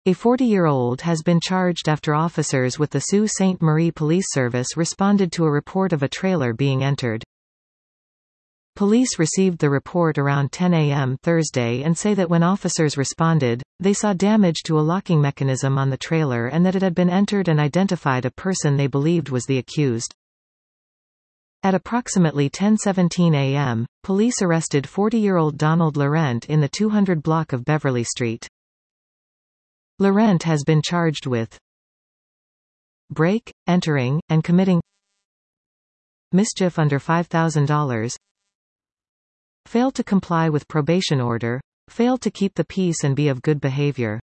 A 40-year-old has been charged after officers with the Sault Ste. Marie Police Service responded to a report of a trailer being entered. Police received the report around 10 a.m. Thursday and say that when officers responded, they saw damage to a locking mechanism on the trailer and that it had been entered and identified a person they believed was the accused. At approximately 10:17 a.m., police arrested 40-year-old Donald Laurent in the 200 block of Beverly Street. Laurent has been charged with break, entering, and committing mischief under $5,000, failed to comply with probation order, failed to keep the peace and be of good behavior.